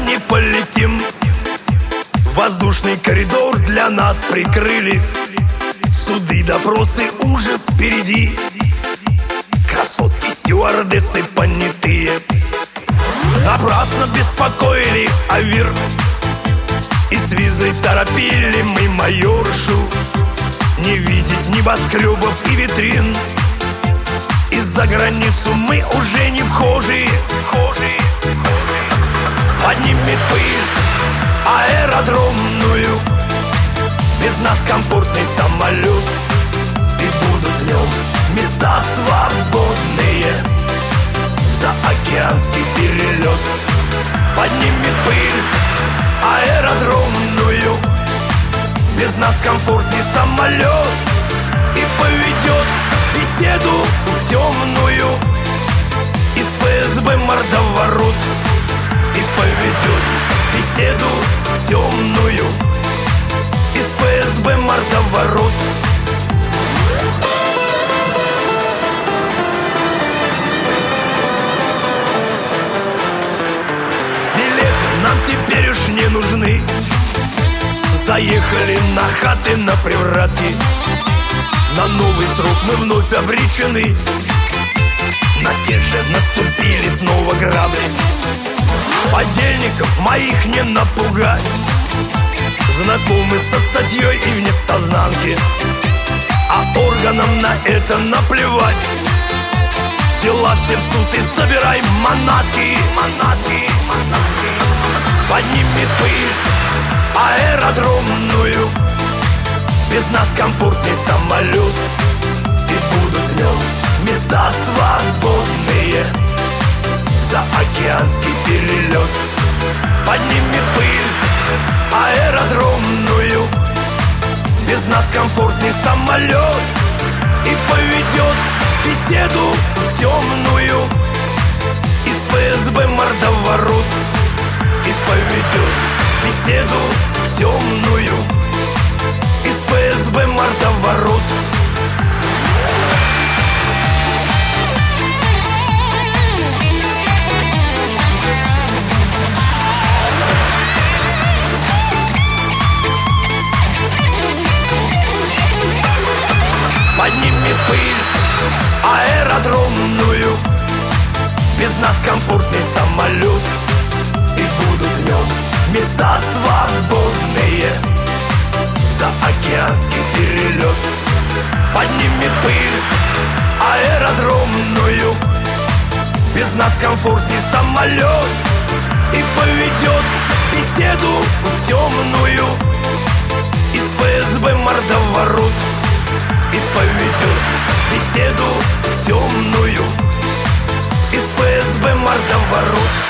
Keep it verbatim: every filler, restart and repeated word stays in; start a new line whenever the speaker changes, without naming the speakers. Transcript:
не полетим. Воздушный коридор для нас прикрыли. Суды, допросы, ужас впереди. Красотки, стюардессы понятые напрасно беспокоили Авир. И с визой торопили мы майоршу. Не видеть небоскребов и витрин. И за границу мы уже не вхожие. Поднимет пыль аэродромную. Без нас комфортный самолет. И будут в нем места свободные. За океанский перелет. Поднимет пыль аэродромную. Без нас комфортный самолет. И поведет беседу в темную. Из ФСБ мордоворот. И поведет беседу в темную. Из ФСБ мордоворот. Билеты нам теперь уж не нужны. Заехали на хаты, на привраты. На новый срок мы вновь обречены. На те же наступили снова грабли. Подельников моих не напугать. Знакомы со статьей и вне сознанки. А органам на это наплевать. Дела все в суд и собирай манатки. Манатки, манатки. Поднимет пыль аэродромную. Без нас комфортный самолет. И будут в нем места свободные. За океанский перелет. Поднимет пыль аэродромную. Без нас комфортный самолет. И поведет беседу в темную. Из ФСБ мордоворот. И поведет беседу в темную. Из ФСБ мордоворот. Поднимет пыль аэродромную. Без нас комфортный самолет. И будут в нем места свободные. За океанский перелет. Поднимет пыль аэродромную. Без нас комфортный самолет. И поведет беседу в темную. Из ФСБ мордоворот. И поведет беседу в темную. Из ФСБ мордоворот.